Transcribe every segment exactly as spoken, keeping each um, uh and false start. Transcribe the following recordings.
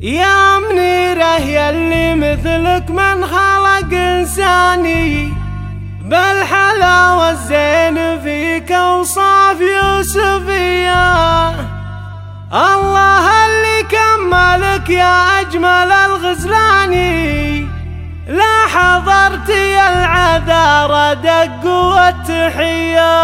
يا منيرة يلي مثلك من خلق إنساني، بالحلاوة الزين فيك وصاف يوسفية. الله اللي كملك يا أجمل الغزلاني، لا حضرتي العذارى دق والتحية.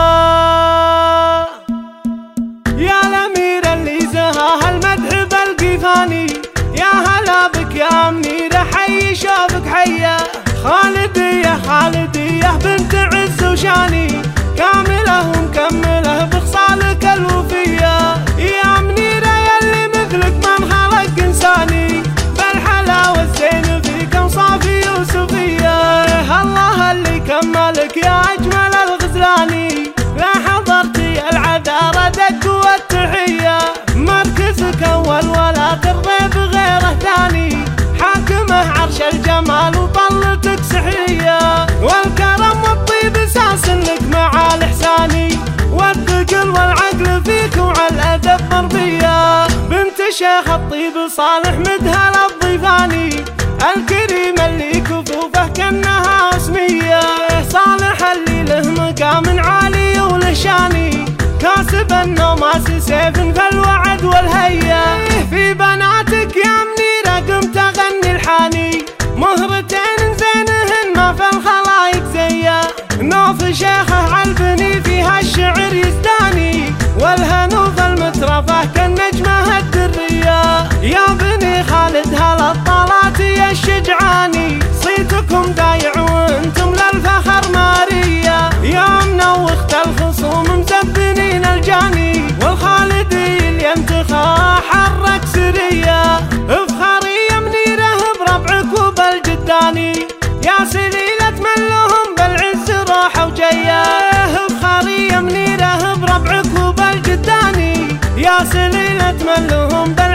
يا الأميرة اللي زهاها المدح بالقفاني، يا هلا بك يا منيرة حي شوفك حيا. خالدية خالدية بنت عز وشاني، كاملة ومكملة بخصالك الوفية. يا منيرة يلي مثلك من خلق إنساني، بالحلاوة الزين فيك وصافي يوسفية. الله اللي كملك يا أجمل الغزلاني، لا حضرتي العذارى دق والتحية. مركزك أول ولا ترضي بغيره ثاني، حاكمه عرش الجمال وطلتك سحرية. والكرم والطيب ساس لك مع الإحساني، والثقل والعقل فيك وعلى الأدب مرضية. بنت شيخ الطيب صالح مدهل الضيفاني، الكريم اللي كفوفه كأنها اسمية. صالح اللي له مقام عالي وله شاني، كاسب النوماس سيف فالوعد والهية. في بناتك يا منيرة قمت أغني الحاني، مهرتين زينهن ما في الخلايق زيا. نوف شيخه عالبني فيها الشعر يزداني، والهنوف المترفة كالنجمة الدرية. يا بني خالد هلا الطلات يا الشجعاني، صيتكم دايع وانتم للفخر مارية. يا منوخت الخصوم مزبنين الجاني، والخالدي اللي ينتخى حرك سرية. افخري يا منيرة بربعك وبالجداني، يا سليلة من لهم بالعز روحه وجيه. افخري يا منيرة بربعك وبالجداني، يا سليلة من لهم بالعز